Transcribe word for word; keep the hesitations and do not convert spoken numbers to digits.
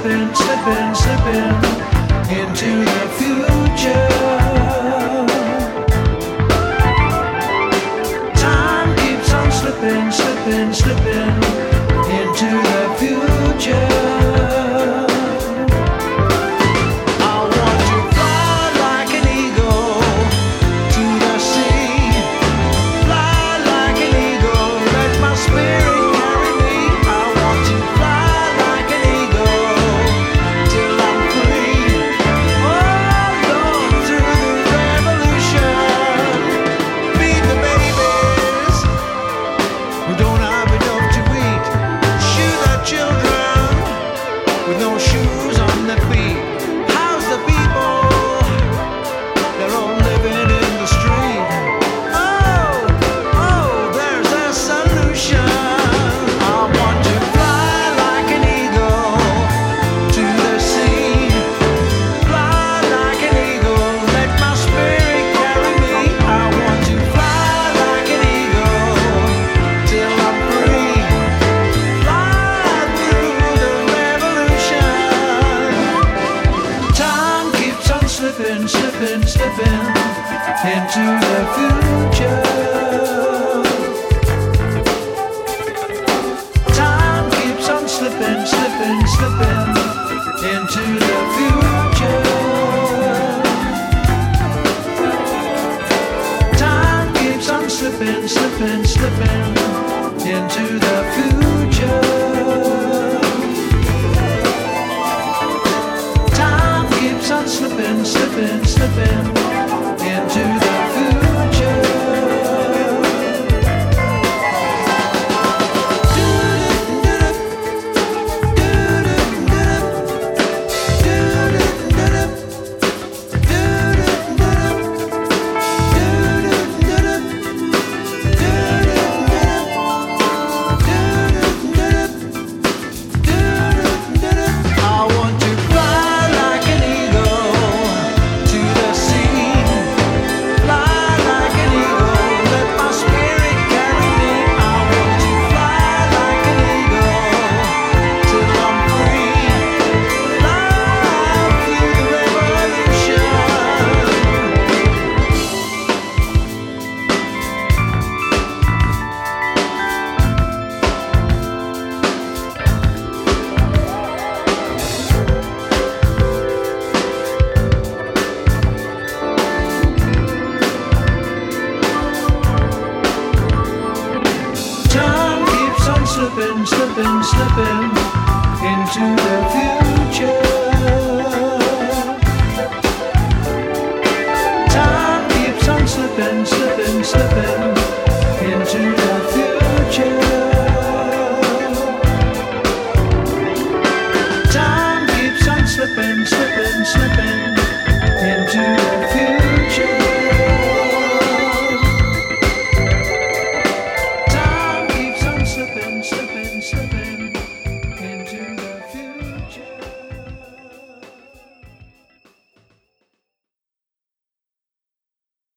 slipping, slipping, slipping into the future. Time keeps on slipping, slipping, slipping into the future. Slipping, slipping, slipping into the future. Time keeps on slipping, slipping, slipping into the future. Time keeps on slipping, slipping, slipping into the future. Slipping, slipping, slipping into the future. Slipping, slipping, slipping into the future.